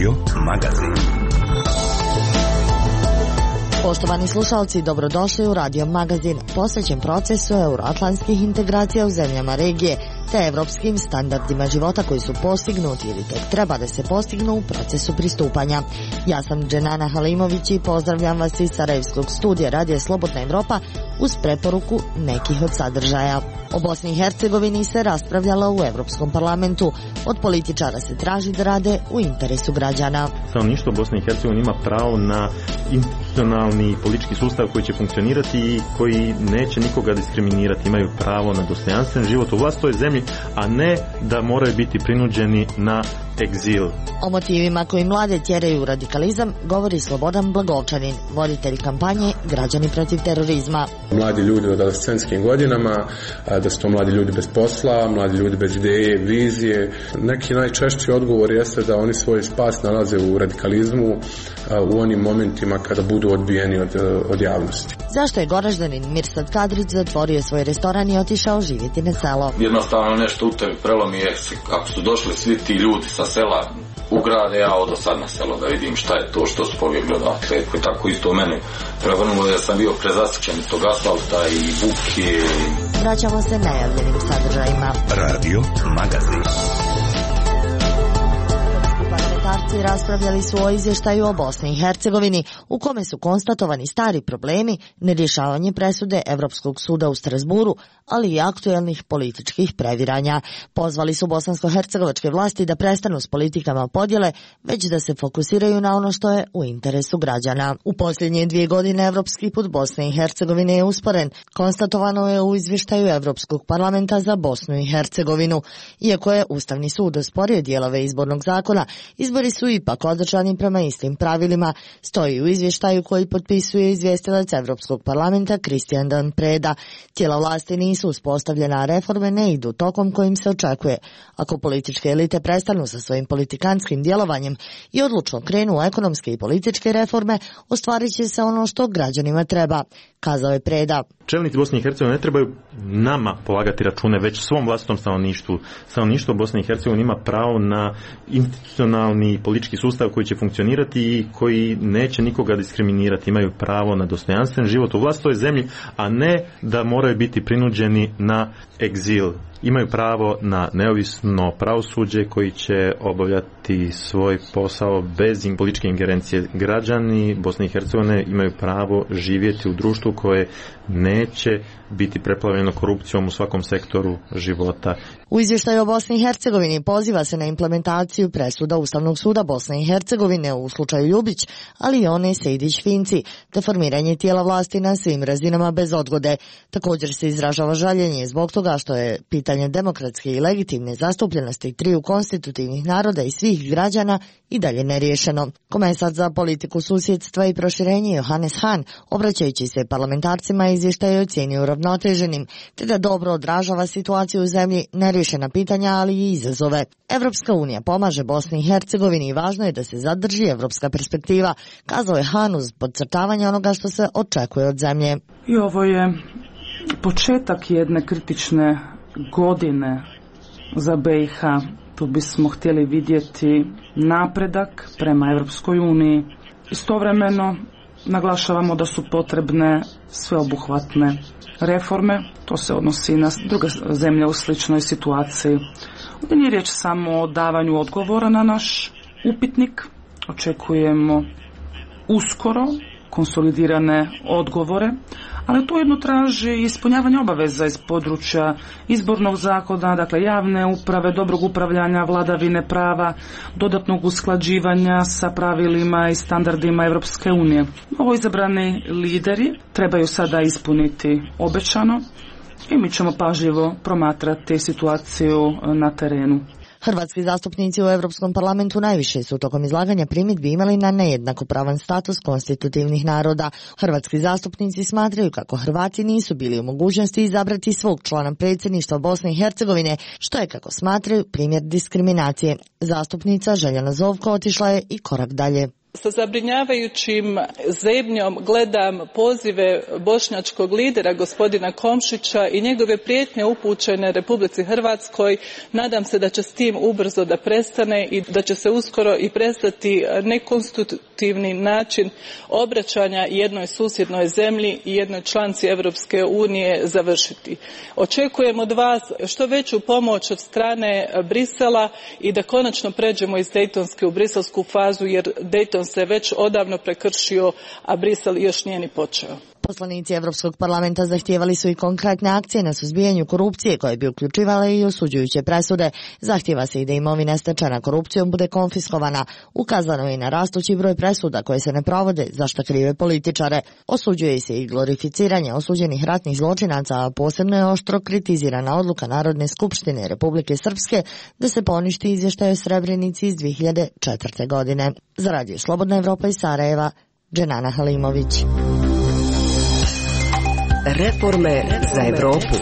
Radio Magazin. Poštovani slušalci, dobrodošli u Radio Magazin, posvećen procesu euroatlantskih integracija u zemljama regije te evropskim standardima života koji su postignuti ili tek treba da se postignu u procesu pristupanja. Ja sam Dženana Halimović i pozdravljam vas iz Sarajevskog studija Radija Slobodna Evropa uz preporuku nekih od sadržaja. O Bosni i Hercegovini se raspravljalo u Evropskom parlamentu. Od političara se traži da rade u interesu građana. Stanovništvo Bosne i Hercegovine ima pravo na institucionalni politički sustav koji će funkcionirati i koji neće nikoga diskriminirati. Imaju pravo na dostojanstven život u vlastitoj zemlji, a ne da moraju biti prinuđeni na egzil. O motivima koji mlade tjeraju u radikalizam govori Slobodan Blagovčanin, voditelj kampanje Građani protiv terorizma. Mladi ljudi u adolescentskim godinama, da su to mladi ljudi bez posla, mladi ljudi bez ideje, vizije. Neki najčešći odgovor jeste da oni svoj spas nalaze u radikalizmu u onim momentima kada budu odbijeni od javnosti. Zašto je Goraždanin Mirsad Kadrić zatvorio svoj restoran i otišao živjeti na selo? Jednostavno nešto u tebi prelomi je, ako su došli svi ti ljudi sa sela u grade, ja odo sad na selo da vidim šta je to što su pobjegli odatle. Tako isto u mene prevrnulo da sam bio prezasićen tog asfalta i buke. Vraćamo se najavljenim sadržajima. Radio Magazin. Parlamentarci raspravljali su o izvještaju o Bosni i Hercegovini u kome su konstatovani stari problemi, nerješavanje presude Evropskog suda u Strasburu, ali i aktuelnih političkih previranja. Pozvali su bosansko-hercegovačke vlasti da prestanu s politikama podjele, već da se fokusiraju na ono što je u interesu građana. U posljednje 2 godine evropski put Bosne i Hercegovine je usporen, konstatovano je u izvještaju Evropskog parlamenta za Bosnu i Hercegovinu. Iako je Ustavni sud osporio dijelove izbornog zakona, izbori su ipak održani prema istim pravilima, stoji u izvještaju koji potpisuje izvjestilac Evropskog parlamenta Kristijan Dan Preda. Tijela vlasti nisu uspostavljena, a reforme ne idu tokom kojim se očekuje. Ako političke elite prestanu sa svojim politikanskim djelovanjem i odlučno krenu u ekonomske i političke reforme, ostvarit će se ono što građanima treba, kazao je Preda. Čelnici Bosne i Hercegovine ne trebaju nama polagati račune, već svom vlastitom stanovništvu. Stanovništvo Bosne i Hercegovine ima pravo na institucionalni politički sustav koji će funkcionirati i koji neće nikoga diskriminirati. Imaju pravo na dostojanstven život u vlastitoj zemlji, a ne da moraju biti prinuđeni na egzil. Imaju pravo na neovisno pravosuđe koji će obavljati svoj posao bez političke ingerencije. Građani Bosne i Hercegovine imaju pravo živjeti u društvu koje neće biti preplavljeno korupcijom u svakom sektoru života. U izvještaju o Bosni i Hercegovini poziva se na implementaciju presuda Ustavnog suda Bosne i Hercegovine u slučaju Ljubić, ali i one Sejdić-Finci, te formiranje tijela vlasti na svim razinama bez odgode. Također se izražava žaljenje zbog toga što je pitanje demokratske i legitimne zastupljenosti triju konstitutivnih naroda i svih građana i dalje neriješeno. Komesar za politiku susjedstva i proširenje Johannes Hahn, obraćajući se parlamentarcima, izvještaj je ocijenio uravnoteženim, te da dobro odražava situaciju u zemlji, neriješena pitanja, ali i izazove. Evropska unija pomaže Bosni i Hercegovini i važno je da se zadrži evropska perspektiva, kazao je Hahn uz podcrtavanje onoga što se očekuje od zemlje. I ovo je početak jedne kritične godine za BiH. Tu bismo htjeli vidjeti napredak prema Evropskoj uniji. Istovremeno naglašavamo da su potrebne sveobuhvatne reforme. To se odnosi na druge zemlje u sličnoj situaciji. Ovdje nije riječ samo o davanju odgovora na naš upitnik. Očekujemo uskoro konsolidirane odgovore, ali tu jedno traži ispunjavanje obaveza iz područja izbornog zakona, dakle javne uprave, dobrog upravljanja, vladavine prava, dodatnog usklađivanja sa pravilima i standardima Europske unije. Ovo izabrani lideri trebaju sada ispuniti obećano i mi ćemo pažljivo promatrati situaciju na terenu. Hrvatski zastupnici u Europskom parlamentu najviše su tokom izlaganja primjedbi imali na nejednakopravan status konstitutivnih naroda. Hrvatski zastupnici smatraju kako Hrvati nisu bili u mogućnosti izabrati svog člana predsjedništva Bosne i Hercegovine, što je, kako smatraju, primjer diskriminacije. Zastupnica Željana Zovko otišla je i korak dalje. Sa zabrinjavajućim zebnjom gledam pozive bošnjačkog lidera gospodina Komšića i njegove prijetnje upućene Republici Hrvatskoj. Nadam se da će s tim ubrzo da prestane i da će se uskoro i prestati nekonstitutivni način obraćanja jednoj susjednoj zemlji i jednoj članici Europske unije završiti. Očekujem od vas što veću pomoć od strane Brisela i da konačno pređemo iz dejtonske u briselsku fazu, jer Dejton se već odavno prekršio, a Brisel još nije ni počeo. Poslanici Evropskog parlamenta zahtijevali su i konkretne akcije na suzbijanju korupcije koje bi uključivale i osuđujuće presude. Zahtijeva se i da imovina stečena korupcijom bude konfiskovana. Ukazano je i na rastući broj presuda koje se ne provode, za što krive političare. Osuđuje se i glorificiranje osuđenih ratnih zločinaca, a posebno je oštro kritizirana odluka Narodne skupštine Republike Srpske da se poništi izvještaj o Srebrenici iz 2004. godine. Za Radio Slobodna Evropa iz Sarajeva, Dženana Halimović. Reforme za Evropu.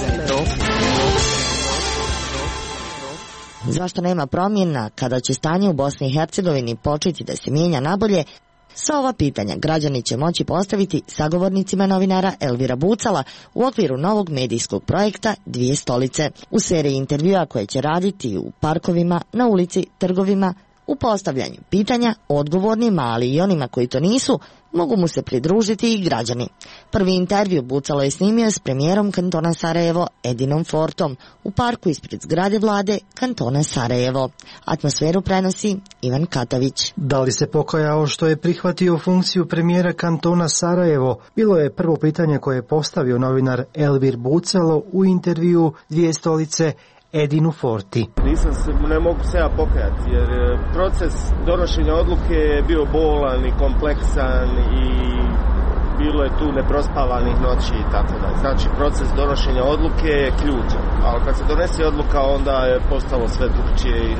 Zašto nema promjena kada će stanje u Bosni i Hercegovini početi da se mijenja nabolje? Sva ova pitanja građani će moći postaviti sagovornicima novinara Elvira Bucala u okviru novog medijskog projekta Dvije stolice. U seriji intervjua koje će raditi u parkovima, na ulici, trgovima, u postavljanju pitanja odgovornima, ali i onima koji to nisu, mogu mu se pridružiti i građani. Prvi intervju Bucalo je snimio s premijerom kantona Sarajevo Edinom Fortom u parku ispred zgrade vlade kantona Sarajevo. Atmosferu prenosi Ivan Katavić. Da li se pokajao što je prihvatio funkciju premijera kantona Sarajevo? Bilo je prvo pitanje koje je postavio novinar Elvir Bucalo u intervju Dvije stolice Edinu Forti. Ne mogu se ja pokajati jer proces donošenja odluke je bio bolan i kompleksan i bilo je tu neprospavanih noći i tako da. Znači proces donošenja odluke je ključan, ali kad se donese odluka onda je postalo sve drukčije i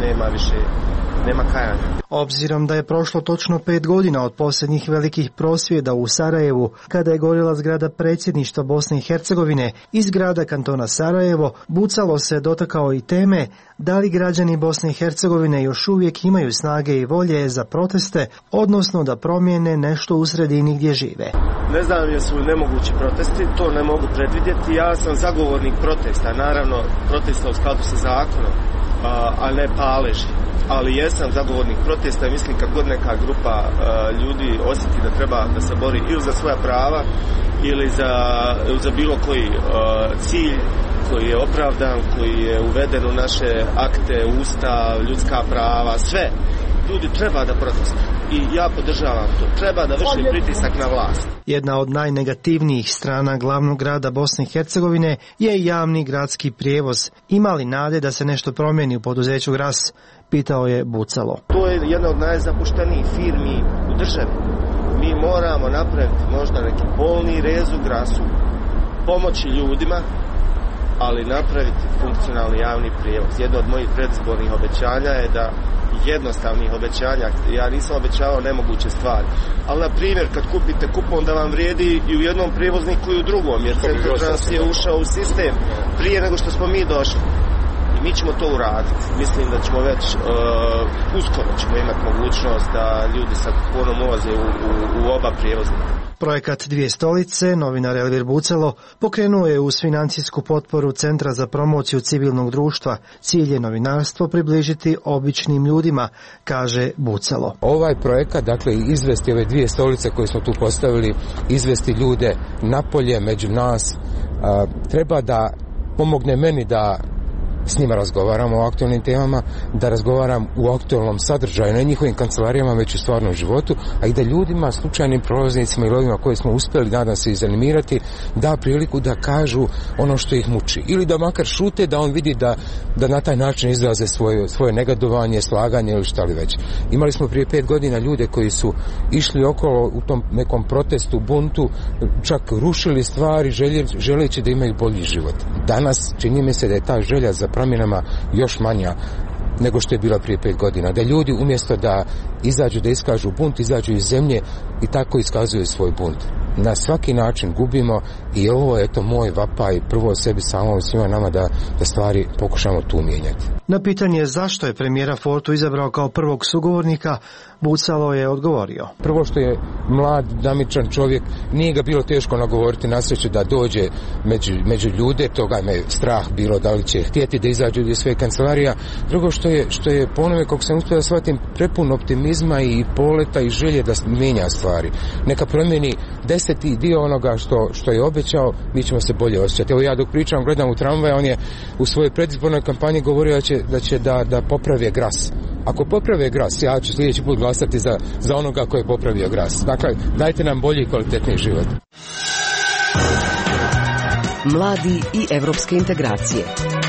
nema kajanja. Obzirom da je prošlo točno 5 godina od posljednjih velikih prosvjeda u Sarajevu, kada je gorila zgrada predsjedništva Bosne i Hercegovine i zgrada kantona Sarajevo, Bucalo se dotakao i teme da li građani Bosne i Hercegovine još uvijek imaju snage i volje za proteste, odnosno da promijene nešto u sredini gdje žive. Ne znam jesu li nemogući protesti, to ne mogu predvidjeti. Ja sam zagovornik protesta, naravno protesta u skladu sa zakonom, a ne paleži. Ali jesam zagovornik protesta i mislim kad god neka grupa ljudi osjeti da treba da se bori ili za svoja prava ili za bilo koji cilj koji je opravdan, koji je uveden u naše akte, ustav, ljudska prava, sve. Ljudi treba da protestuju i ja podržavam to. Treba da vrši pritisak na vlast. Jedna od najnegativnijih strana glavnog grada Bosne i Hercegovine je javni gradski prijevoz. Ima li nade da se nešto promijeni u poduzeću Gras? Pitao je Bucalo. To je jedna od najzapuštenijih firmi u državi. Mi moramo napraviti možda neki polni rez u Grasu, pomoći ljudima, ali napraviti funkcionalni javni prijevoz. Jedno od mojih predizbornih obećanja je da jednostavnih obećanja, ja nisam obećavao nemoguće stvari, ali na primjer kad kupite kupon da vam vrijedi i u jednom prijevozniku i u drugom, jer Centrotrans je ušao u sistem prije nego što smo mi došli. I mi ćemo to uraditi. Mislim da ćemo već uskoro ćemo imati mogućnost da ljudi sa kuponom ulaze u oba prijevoznika. Projekat Dvije stolice, novinar Elvir Bucalo, pokrenuo je uz financijsku potporu Centra za promociju civilnog društva. Cilj je novinarstvo približiti običnim ljudima, kaže Bucalo. Ovaj projekat, dakle, izvesti ove dvije stolice koje smo tu postavili, izvesti ljude napolje među nas, treba da pomogne meni da s njima razgovaramo o aktualnim temama, da razgovaram u aktualnom sadržaju, ne njihovim kancelarijama, već u stvarnom životu, a i da ljudima, slučajnim prolaznicima i ovima koje smo uspjeli, nadam se, izanimirati, da priliku da kažu ono što ih muči. Ili da makar šute, da on vidi da na taj način izraze svoje negodovanje, slaganje ili šta li već. Imali smo prije 5 godina ljude koji su išli okolo u tom nekom protestu, buntu, čak rušili stvari, želeći da imaju bolji život. Danas čini mi se da je ta želja za promjenama još manja nego što je bila prije 5 godina. Da ljudi umjesto da izađu, da iskažu bunt, izađu iz zemlje i tako iskazuju svoj bunt. na svaki način gubimo i ovo je to moj vapaj prvo sebi samom svima nama da stvari pokušamo tu mijenjati. Na pitanje zašto je premijera Fortu izabrao kao prvog sugovornika, Bucalo je odgovorio. Prvo što je mlad, dinamičan čovjek, nije ga bilo teško nagovoriti na sreću da dođe među ljude, toga me strah bilo da li će htjeti da izađu iz svoje kancelarija. Drugo što je po onome kako sam uspio da shvatim prepun optimizma i poleta i želje da mijenja stvari. Neka promijeni 10. dio onoga što je obećao, mi ćemo se bolje osjećati. Evo ja dok pričam, gledam u tramvaj, on je u svojoj predizbornoj kampanji govorio da popravi gras. Ako poprave gras, ja ću sljedeći put glasati za onoga koji je popravio gras. Dakle, dajte nam bolji i kvalitetniji život. Mladi i evropske integracije.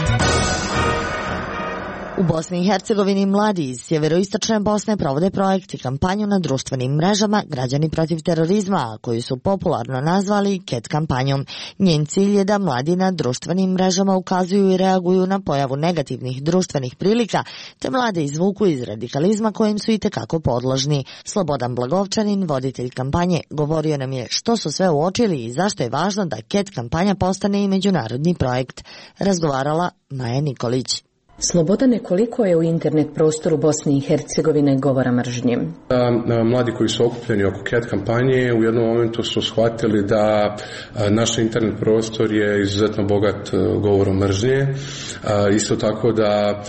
U Bosni i Hercegovini mladi iz sjeveroistočne Bosne provode projekt i kampanju na društvenim mrežama Građani protiv terorizma, koju su popularno nazvali KET kampanjom. Njen cilj je da mladi na društvenim mrežama ukazuju i reaguju na pojavu negativnih društvenih prilika, te mlade izvuku iz radikalizma kojim su itekako podložni. Slobodan Blagovčanin, voditelj kampanje, govorio nam je što su sve uočili i zašto je važno da KET kampanja postane i međunarodni projekt. Razgovarala Maja Nikolić. Slobodane, koliko je u internet prostoru Bosne i Hercegovine govora mržnje? Mladi koji su okupljeni oko KET kampanje u jednom momentu su shvatili da naš internet prostor je izuzetno bogat govorom mržnje. Isto tako da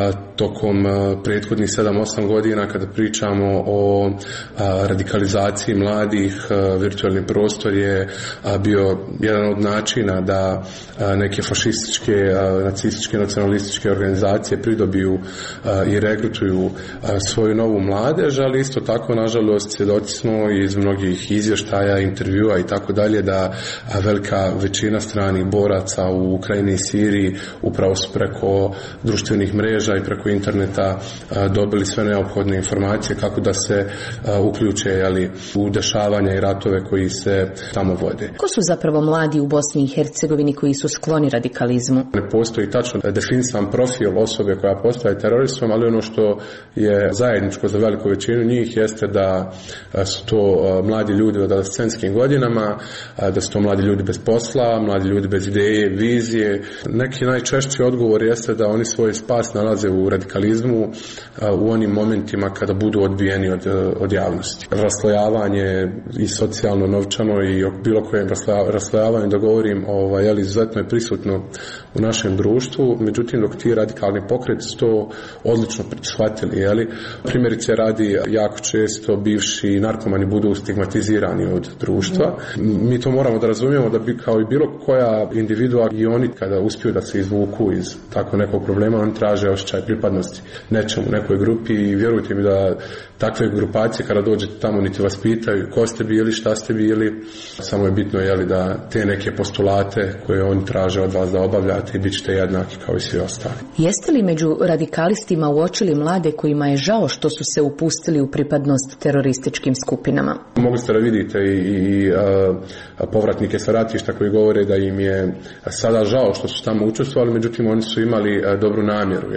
tokom prethodnih 7-8 godina kada pričamo o radikalizaciji mladih, virtualni prostor je bio jedan od načina da neke fašističke, nacističke, nacionalističke organizacije pridobiju i regrutuju svoju novu mladež, ali isto tako, nažalost, svjedoci smo iz mnogih izvještaja, intervjua i tako dalje da velika većina stranih boraca u Ukrajini i Siriji upravo su preko društvenih mreža i preko interneta dobili sve neophodne informacije kako da se uključe u dešavanja i ratove koji se tamo vode. Ko su zapravo mladi u Bosni i Hercegovini koji su skloni radikalizmu? Ne postoji tačno definisan profil osobe koja postaje teroristom, ali ono što je zajedničko za veliku većinu njih jeste da su to mladi ljudi u adolescentskim godinama, da su to mladi ljudi bez posla, mladi ljudi bez ideje, vizije. Neki najčešći odgovor jeste da oni svoj spas nalaze u radikalizmu u onim momentima kada budu odbijeni od javnosti. Raslojavanje i socijalno, novčano i o bilo kojem raslojavanju da govorim, izuzetno je prisutno u našem društvu, međutim dok ti radikalni pokreti su to odlično shvatili. Primjerice radi jako često bivši narkomani budu stigmatizirani od društva. Mi to moramo da razumijemo da bi kao i bilo koja individua i oni kada uspiju da se izvuku iz tako nekog problema, oni traže osjećaj pripadnosti nečemu, nekoj grupi i vjerujte mi da takve grupacije kada dođete tamo niti vas pitaju ko ste bili, šta ste bili, samo je bitno da te neke postulate koje oni traže od vas da obavljate i bit ćete jednaki kao i svi ostali. Jeste li među radikalistima uočili mlade kojima je žao što su se upustili u pripadnost terorističkim skupinama? Mogli ste da vidite i povratnike sa ratišta koji govore da im je sada žao što su tamo učestvovali, međutim oni su imali dobru namjeru,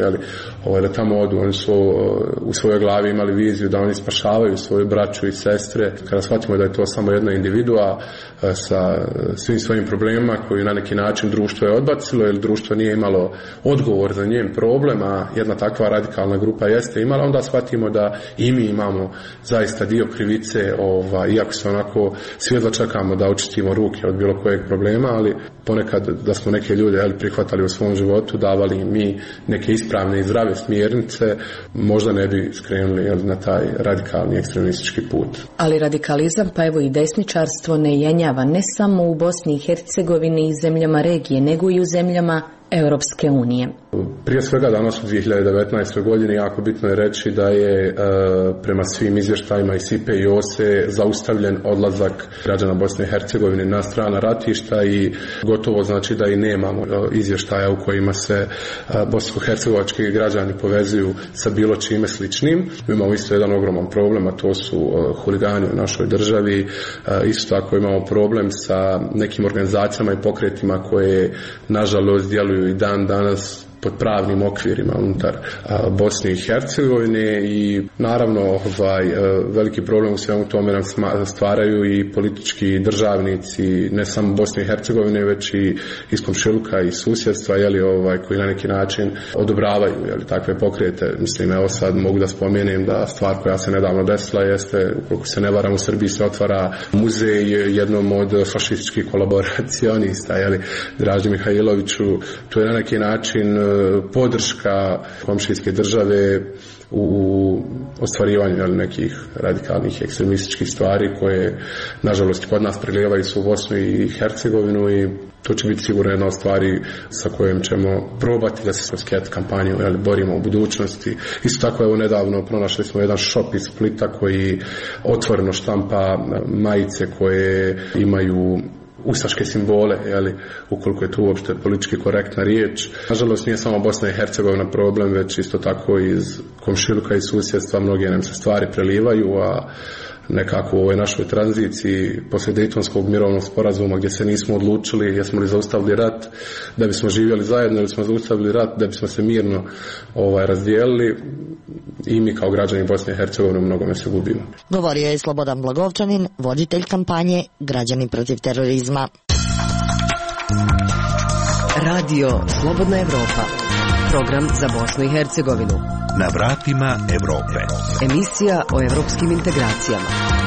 da tamo odu, oni su u svojoj glavi imali viziju da oni spašavaju svoju braću i sestre. Kada shvatimo da je to samo jedna individua sa svim svojim problemima koju na neki način društvo je odbacilo ili društvo nije imalo odgovor za njen problem, a jedna takva radikalna grupa jeste imala, onda shvatimo da i mi imamo zaista dio krivice, iako se onako svijedlo čekamo da očistimo ruke od bilo kojeg problema, ali ponekad da smo neke ljude prihvatali u svom životu, davali mi neke ispravne i zdrave smjernice, možda ne bi skrenuli na taj radikalni ekstremistički put. Ali radikalizam, pa evo i desničarstvo ne jenjava ne samo u Bosni i Hercegovini i zemljama regije, nego i u zemljama Europske unije. Prije svega danas u 2019. godini jako bitno je reći da je prema svim izvještajima i SIPE i OSE zaustavljen odlazak građana Bosne i Hercegovine na strana ratišta i gotovo znači da i nemamo izvještaja u kojima se bosansko-hercegovački građani povezuju sa bilo čime sličnim. Mi imamo isto jedan ogroman problem, a to su huligani u našoj državi. Isto tako imamo problem sa nekim organizacijama i pokretima koje nažalost djeluju i dan danas pod pravnim okvirima unutar Bosne i Hercegovine i naravno veliki problem u svemu tome nam stvaraju i politički državnici ne samo Bosne i Hercegovine već i iz komšiluka i susjedstva koji na neki način odobravaju takve pokrete. Mislim, evo sad mogu da spomenem da stvar koja se nedavno desila jeste, ukoliko se ne varam, u Srbiji se otvara muzej jednom od fašističkih kolaboracionista, Draži Mihajloviću. To je na neki način podrška komšijske države u ostvarivanju nekih radikalnih ekstremističkih stvari koje nažalost kod nas prelijevaju su u Bosnu i Hercegovinu i to će biti sigurno jedna od stvari sa kojom ćemo probati da se kroz sket kampanju borimo u budućnosti. Isto tako, evo nedavno pronašli smo jedan shop iz Splita koji otvoreno štampa majice koje imaju ustaške simbole, ukoliko je to uopšte politički korektna riječ. Nažalost, nije samo Bosna i Hercegovina problem, već isto tako iz komšiluka i susjedstva mnoge nam se stvari prelivaju, a nekako u ovoj našoj tranziciji poslije Dejtonskog mirovnog sporazuma gdje se nismo odlučili jesmo li zaustavili rat da bismo živjeli zajedno ili smo zaustavili rat da bismo se mirno razdijelili i mi kao građani Bosne i Hercegovine mnogome se gubimo. Govorio je Slobodan Blagovčanin, voditelj kampanje Građani protiv terorizma. Radio Slobodna Evropa. Program za Bosnu i Hercegovinu. Na vratima Evrope. Emisija o evropskim integracijama.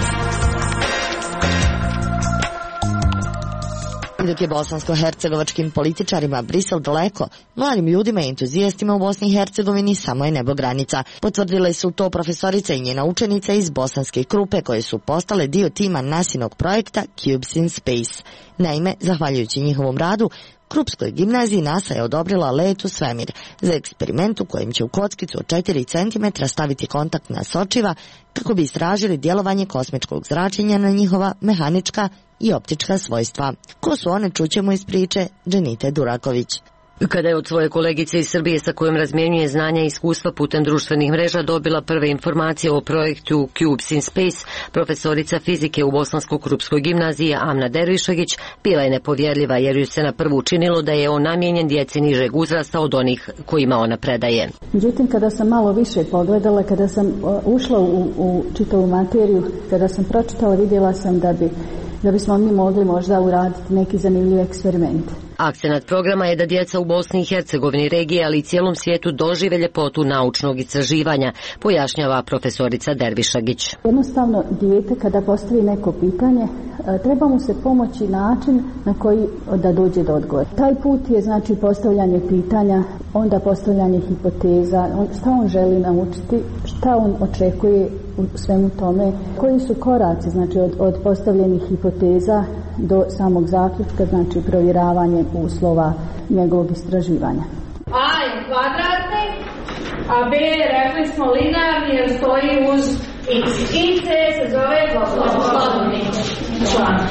Dok je bosansko-hercegovačkim političarima Brisel daleko, mladim ljudima i entuzijastima u Bosni i Hercegovini samo je nebo granica. Potvrdile su to profesorica i njena učenica iz bosanske Krupe koje su postale dio tima NASInog projekta Cubes in Space. Naime, zahvaljujući njihovom radu, Krupskoj gimnaziji NASA je odobrila let u svemir za eksperiment u kojem će u kockicu od 4 cm staviti kontaktna sočiva kako bi istražili djelovanje kosmičkog zračenja na njihova mehanička i optička svojstva. Ko su one, čućemo iz priče Dženite Duraković. Kada je od svoje kolegice iz Srbije sa kojom razmjenjuje znanja i iskustva putem društvenih mreža dobila prve informacije o projektu Cubes in Space, profesorica fizike u Bosansko-Krupskoj gimnaziji Amna Dervišagić bila je nepovjerljiva jer ju se na prvu učinilo da je on namijenjen djeci nižeg uzrasta od onih kojima ona predaje. Međutim, kada sam malo više pogledala, kada sam ušla u čitavu materiju, kada sam pročitala, vidjela sam da bismo mi mogli možda uraditi neki zanimljiv eksperiment. Akcenat programa je da djeca u Bosni i Hercegovini, regiji, ali i cijelom svijetu dožive ljepotu naučnog istraživanja, pojašnjava profesorica Dervišagić. Jednostavno, dijete kada postavi neko pitanje, treba mu se pomoći način na koji da dođe do odgovora. Taj put je znači postavljanje pitanja, onda postavljanje hipoteza, šta on želi naučiti, šta on očekuje u svemu tome, koji su koraci znači od postavljenih hipoteza do samog zaključka, znači provjeravanje uslova njegovog istraživanja. A je kvadratni, a B rekli smo linearni jer stoji uz x. I C se zove slobodni član.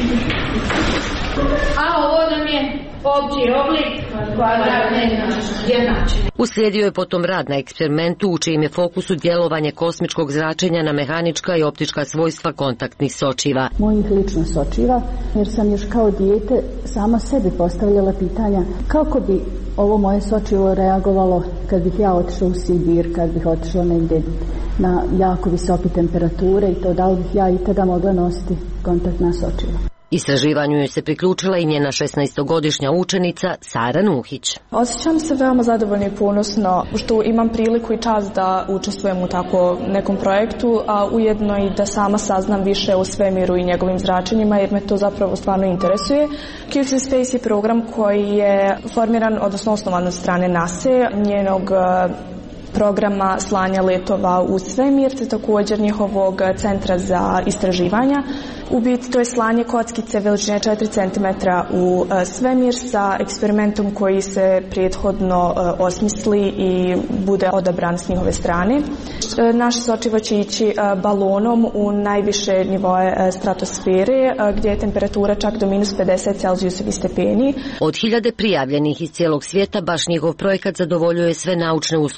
A ovo nam je opći oblik kvadratne jednačine. Uslijedio je potom rad na eksperimentu u čijem je fokusu djelovanje kosmičkog zračenja na mehanička i optička svojstva kontaktnih sočiva. Mojih lično sočiva, jer sam još kao dijete sama sebi postavljala pitanja kako bi ovo moje sočivo reagovalo kad bih ja otišla u Sibir, kad bih otišla negdje na jako visoke temperature i to da li bih ja i tada mogla nositi kontaktna sočiva. Istraživanju je se priključila i njena 16-godišnja učenica Sara Nuhić. Osjećam se veoma zadovoljno i ponosno što imam priliku i čast da učestvujem u tako nekom projektu, a ujedno i da sama saznam više o svemiru i njegovim zračenjima jer me to zapravo stvarno interesuje. Cubes in Space je program koji je formiran, odnosno osnovan od strane NASA, njenog programa slanja letova u svemir, te također njihovog centra za istraživanja. U biti to je slanje kockice veličine 4 cm u svemir sa eksperimentom koji se prethodno osmisli i bude odabran s njihove strane. Naše sočivo će ići balonom u najviše nivoe stratosfere gdje je temperatura čak do minus 50 Celzijusovih stepeni. Od 1000 prijavljenih iz cijelog svijeta baš njihov projekat zadovoljuje sve naučne uslove NASA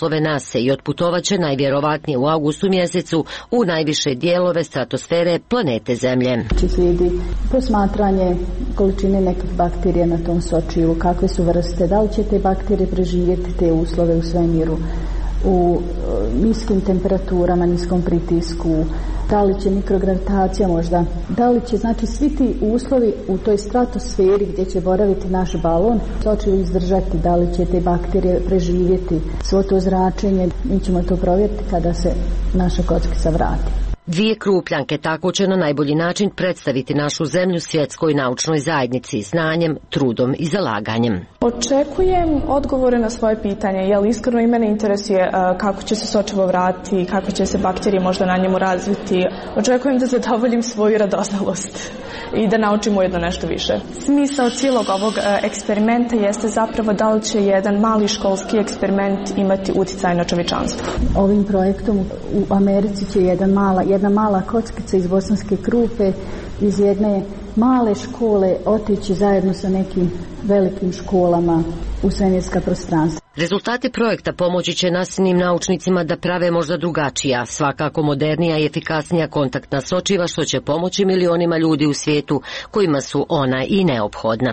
Marse i otputovaće najvjerovatnije u avgustu mjesecu u najviše dijelove stratosfere planete Zemlje. Slijedi posmatranje količine nekih bakterija na tom sočilu, kakve su vrste, da li će te bakterije preživjeti te uslove u svemiru, u niskim temperaturama, niskom pritisku, da li će mikrogravitacija možda, da li će, znači, svi ti uslovi u toj stratosferi gdje će boraviti naš balon sočilu izdržati, da li će te bakterije preživjeti svo to zračenje. Mi ćemo to provjeriti kada se naša kockica vrati. 2 krupljanke tako će na najbolji način predstaviti našu zemlju svjetskoj naučnoj zajednici znanjem, trudom i zalaganjem. Očekujem odgovore na svoje pitanje, jer iskreno i mene interesuje kako će se sočivo vratiti, kako će se bakterije možda na njemu razviti. Očekujem da zadovoljim svoju radoznalost i da naučim ujedno nešto više. Smisao cijelog ovog eksperimenta jeste zapravo da li će jedan mali školski eksperiment imati utjecaj na čovječanstvo. Ovim projektom u Americi će jedna mala kockica iz Bosanske Krupe iz jedne male škole otići zajedno sa nekim velikim školama u svemirska prostranstva. Rezultati projekta pomoći će nasilnim naučnicima da prave možda drugačija, svakako modernija i efikasnija kontaktna sočiva, što će pomoći milionima ljudi u svijetu kojima su ona i neophodna.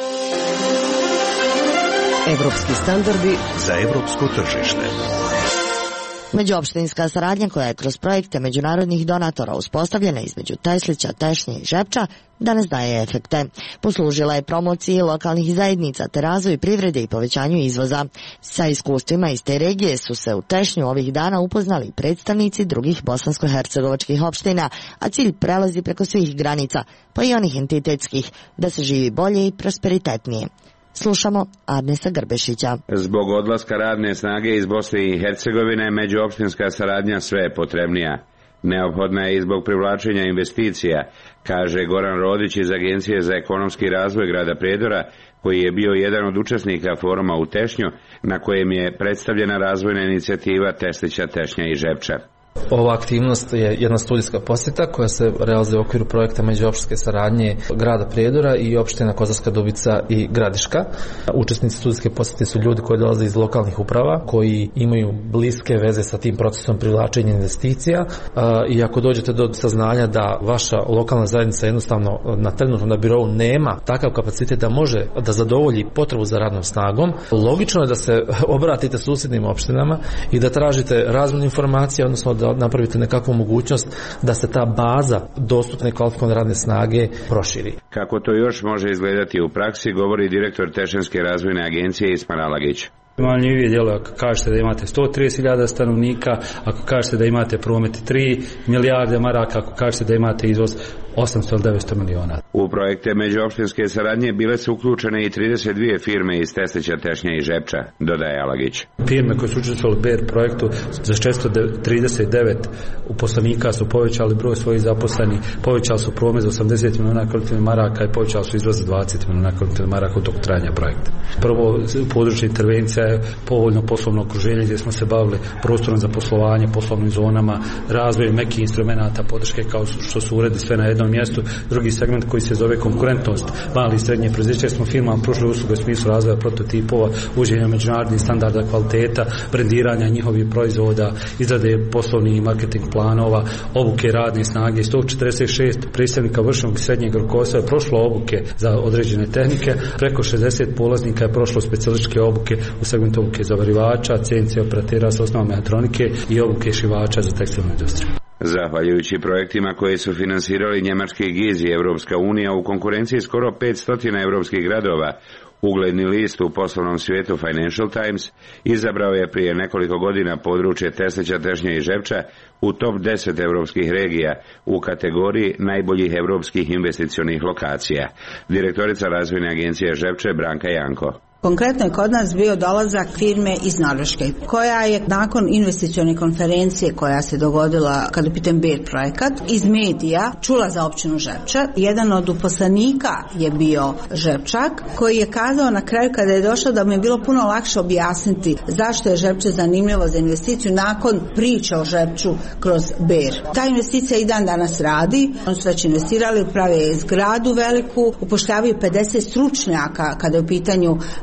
Evropski standardi za evropsko tržište. Međuopštinska saradnja koja je kroz projekte međunarodnih donatora uspostavljena između Teslića, Tešnje i Žepča danas daje efekte. Poslužila je promociji lokalnih zajednica te razvoju privrede i povećanju izvoza. Sa iskustvima iz te regije su se u Tešnju ovih dana upoznali predstavnici drugih bosansko-hercegovačkih opština, a cilj prelazi preko svih granica, pa i onih entitetskih, da se živi bolje i prosperitetnije. Slušamo Arnesa Grbešića. Zbog odlaska radne snage iz Bosne i Hercegovine, međuopštinska saradnja sve je potrebnija. Neophodna je i zbog privlačenja investicija, kaže Goran Rodić iz Agencije za ekonomski razvoj grada Prijedora, koji je bio jedan od učesnika foruma u Tešnju, na kojem je predstavljena razvojna inicijativa Teslića, Tešnja i Žepča. Ova aktivnost je jedna studijska posjeta koja se realizuje u okviru projekta međuopštinske saradnje grada Prijedora i opština Kozarska Dubica i Gradiška. Učesnici studijske posjete su ljudi koji dolaze iz lokalnih uprava, koji imaju bliske veze sa tim procesom privlačenja investicija, i ako dođete do saznanja da vaša lokalna zajednica jednostavno na trenutnom birou nema takav kapacitet da može da zadovolji potrebu za radnom snagom, logično je da se obratite susjednim opštinama i da tražite razmjenu informacija, odnosno da napravite nekakvu mogućnost da se ta baza dostupne kvalifikovane radne snage proširi. Kako to još može izgledati u praksi, govori direktor Tešenske razvojne agencije Isman Alagić. Manjivije djelo ako kažete da imate 130.000 stanovnika, ako kažete da imate promet 3 milijarde maraka, ako kažete da imate izvoz 800 ili 900 miliona. U projekte međuopštinske saradnje bile su uključene i 32 firme iz Teslića, Tešnja i Žepča, dodaje Alagić. Firme koje su učestvovali u BER projektu za 439 uposlenika su povećali broj svojih zaposlenih, povećali su promet za 80 miliona kolektivnih maraka i povećali su izvoz za 20 miliona kolektivnih maraka u toku trajanja projekta. Prvo područje intervencija je povoljno poslovno okruženje gdje smo se bavili prostorom za poslovanje, poslovnim zonama, razvojem nekih instrumenata podrške kao što su uredi sve na jednom mjestu. Drugi segment koji se zove konkurentnost mali i srednje proizvođače smo firmama pružili usluge u smislu razvoja prototipova, uvođenja međunarodnih standarda kvaliteta, brendiranja njihovih proizvoda, izrade poslovnih i marketing planova, obuke radne snage. 146 predstavnika vršnog i srednjeg rukovodstva je prošlo obuke za određene tehnike, preko 60 polaznika je prošlo specijalističke obuke u segmentu obuke zavarivača, CNC operatera s osnovom mehatronike i obuke šivača za tekstilnu industriju. Zahvaljujući projektima koje su finansirali njemački GIZ i Evropska unija, u konkurenciji skoro 500 evropskih gradova, ugledni list u poslovnom svijetu Financial Times izabrao je prije nekoliko godina područje Teslića, Tešnja i Žepča u top 10 evropskih regija u kategoriji najboljih evropskih investicionih lokacija. Direktorica razvojne agencije Žepče Branka Janko. Konkretno je kod nas bio dolazak firme iz Norveške, koja je nakon investicione konferencije koja se dogodila kada je pitan BER projekat, iz medija čula za općinu Žepča. Jedan od uposlenika je bio Žepčak, koji je kazao na kraju kada je došao da mu je bilo puno lakše objasniti zašto je Žepče zanimljivo za investiciju nakon priče o Žepču kroz BER. Ta investicija i dan danas radi, oni su već investirali, prave zgradu veliku, upošljavaju 50 stručnjaka kada je u pitanju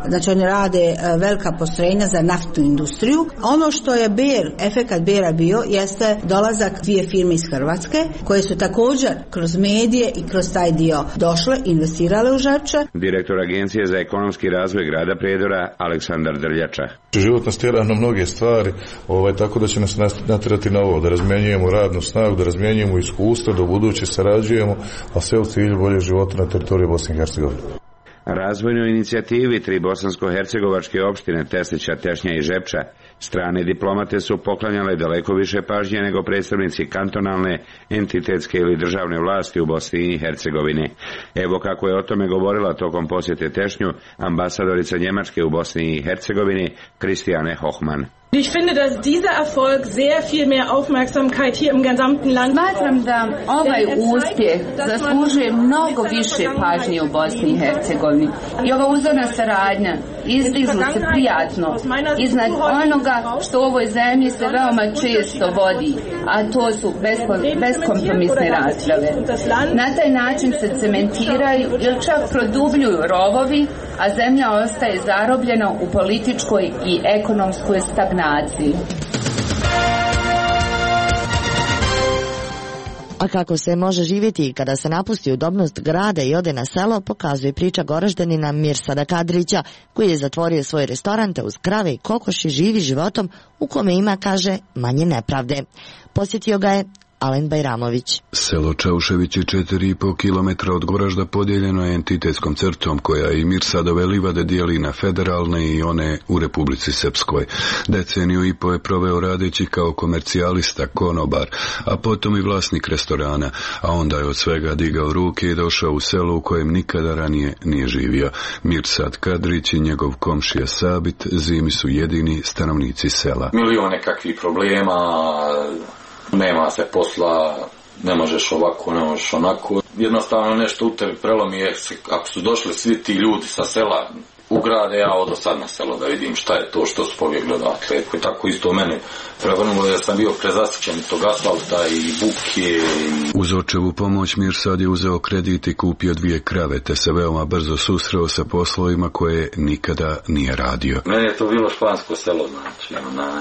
znači oni rade velika postrojenja za naftnu industriju. Ono što je efekat Bera bio jeste dolazak dvije firme iz Hrvatske koje su također kroz medije i kroz taj dio došle, investirale u Žepče. Direktor Agencije za ekonomski razvoj grada Prijedora Aleksandar Drljača. Život nas tjera na mnoge stvari, tako da će nas natjerati na ovo, da razmjenjujemo radnu snagu, da razmjenjujemo iskustvo, da u buduće sarađujemo, a sve u cilju boljeg života na teritoriju Bosne i Hercegovine. Razvojnoj inicijativi 3 bosansko-hercegovačke opštine Teslića, Tešnja i Žepča strane diplomate su poklanjale daleko više pažnje nego predstavnici kantonalne, entitetske ili državne vlasti u Bosni i Hercegovini. Evo kako je o tome govorila tokom posjete Tešnju ambasadorica Njemačke u Bosni i Hercegovini Christiane Hochmann. Ich finde, dass dieser Erfolg sehr viel mehr Aufmerksamkeit hier im gesamten Land. Smatram da ovaj uspjeh zaslužuje mnogo više pažnje u Bosni i Hercegovini. I ova uzorna saradnja izdižu se prijatno iznad onoga što u ovoj zemlji se veoma često vodi, a to su beskompromisne rasprave. Na taj način se cementiraju ili čak produbljuju rovovi, a zemlja ostaje zarobljena u političkoj i ekonomskoj stagnaciji. A kako se može živjeti kada se napusti udobnost grada i ode na selo, pokazuje priča Goraždanina Mirsada Kadrića, koji je zatvorio svoje restorante uz krave i kokoši, živi životom u kome ima, kaže, manje nepravde. Posjetio ga je Alen Bajramović. Selo Čaušević je 4,5 km od Goražda podijeljeno je entitetskom crtom koja i Mirsadove livade dijeli na federalne i one u Republici Srpskoj. Deceniju i po je proveo radeći kao komercijalista, konobar, a potom i vlasnik restorana, a onda je od svega digao ruke i došao u selo u kojem nikada ranije nije živio. Mirsad Kadrić i njegov komšija Sabit zimi su jedini stanovnici sela. Milione kakvih problema, nema se posla, ne možeš ovako, ne možeš onako. Jednostavno nešto u tebi prelomi je, ako su došli svi ti ljudi sa sela u grade, ja odo sad na selo da vidim šta je to što su pobjegli odatle. I tako isto mene prevrnulo jer sam bio prezasićen tog asfalta i buke. Uz očevu pomoć Mirsad je uzeo kredit i kupio 2 krave, te se veoma brzo susreo sa poslovima koje nikada nije radio. Meni je to bilo špansko selo, znači,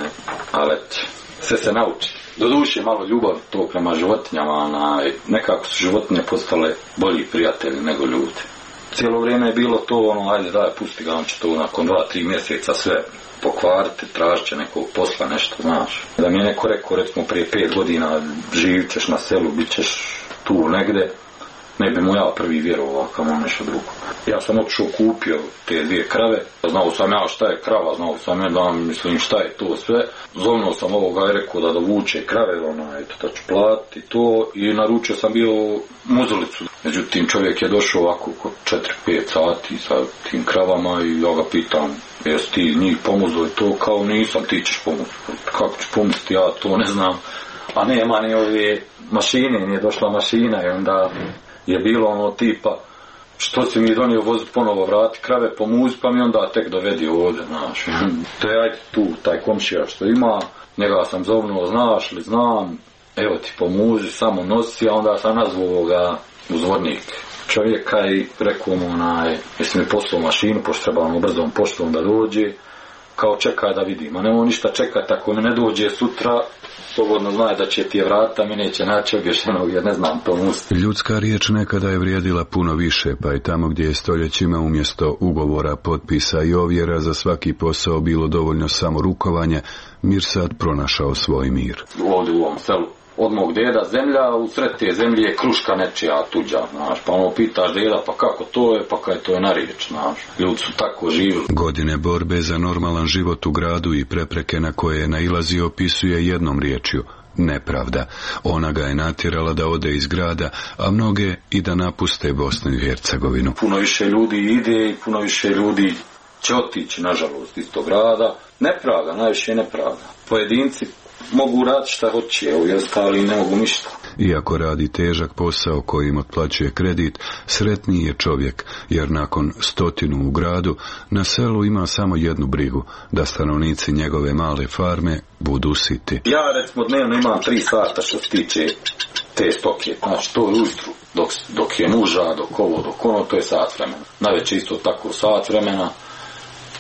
ali sve se nauči. Doduše malo ljubav to prema životinjama, nekako su životinje postale bolji prijatelji nego ljudi. Cijelo vrijeme je bilo to, ajde daj, pusti ga, on će to nakon 2-3 mjeseca sve pokvariti, tražit će nekog posla, nešto, znaš. Da mi je neko rekao, recimo prije 5 godina, živit ćeš na selu, bit ćeš tu negde, ne bi mu ja prvi vjerovao kao nešto drugo. Ja sam otišao, kupio te 2 krave, znao sam ja šta je krava, znao sam ja da mislim šta je to sve. Zovnuo sam ovoga i rekao da dovuče krave, da ću platiti to, i naručio sam bio muzulicu. Međutim, čovjek je došao ovako oko 4-5 sati sa tim kravama i ja ga pitam, jesi ti njih pomuzao i to, kao nisam, ti ćeš pomoći. Kako ću pomoći, ja to ne znam. A nema ni ove mašine, nije došla mašina i onda je bilo tipa, što si mi donio voziti ponovo, vrati krave, pomuzi, pa mi onda tek dovedi ovdje, znaš. To je ajde tu, taj komšija što ima, njega sam zovnuo, znaš li, znam, evo ti pomuzi, samo nosi, a onda sam nazvao ovoga uzvodnik čovjeka i rekao mu, jesi mi poslao mašinu, pošto treba brzom poštom da dođe, kao čekaj da vidim, a nemoj ništa čekati, ako mi ne dođe sutra, slobodno znaje da će ti je vrata, mi neće naći obješenog, jer ne znam to musti. Ljudska riječ nekada je vrijedila puno više, pa i tamo gdje je stoljećima umjesto ugovora, potpisa i ovjera za svaki posao bilo dovoljno samo rukovanje, Mirsad pronašao svoj mir. Ovdje u ovom selu, od mog deda zemlja, u sred te zemlje je kruška nečija tuđa, znaš, pa pitaš deda, pa kako to je, pa kaj to je na riječ, znaš, ljudi su tako živjeli. Godine borbe za normalan život u gradu i prepreke na koje je nailazio opisuje jednom riječju: nepravda. Ona ga je natjerala da ode iz grada, a mnoge i da napuste Bosnu i Hercegovinu. Puno više ljudi ide i puno više ljudi će otići, nažalost, iz tog grada. Nepravda, najviše nepravda. Pojedinci mogu raditi šta hoće, ovi ostali ne mogu ništa. Iako radi težak posao kojim otplaćuje kredit, sretniji je čovjek, jer nakon 100 u gradu, na selu ima samo jednu brigu, da stanovnici njegove male farme budu siti. Ja recimo dnevno imam 3 sata što se tiče te stoke, znači to ujutru, dok je muža, dok ovo, dok ono, to je sat vremena. Najveće isto tako sat vremena,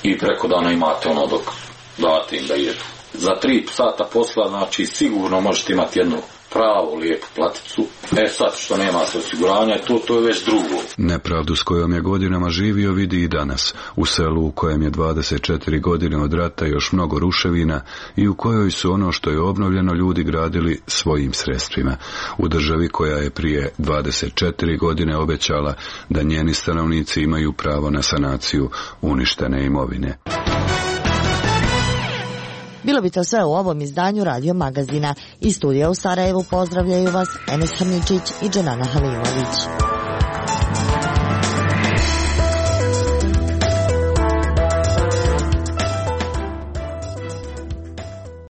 i preko dana imate ono dok date im da jedu. Za 3 sata posla, znači sigurno možete imati jednu pravu lijepu platicu. Sad što nemate osiguranja, to je već drugo. Nepravdu s kojom je godinama živio vidi i danas. U selu u kojem je 24 godine od rata još mnogo ruševina i u kojoj su ono što je obnovljeno ljudi gradili svojim sredstvima. U državi koja je prije 24 godine obećala da njeni stanovnici imaju pravo na sanaciju uništene imovine. Bilo bi to sve u ovom izdanju Radio Magazina. Iz studija u Sarajevu pozdravljaju vas Enes Hamničić i Dženana Halimović.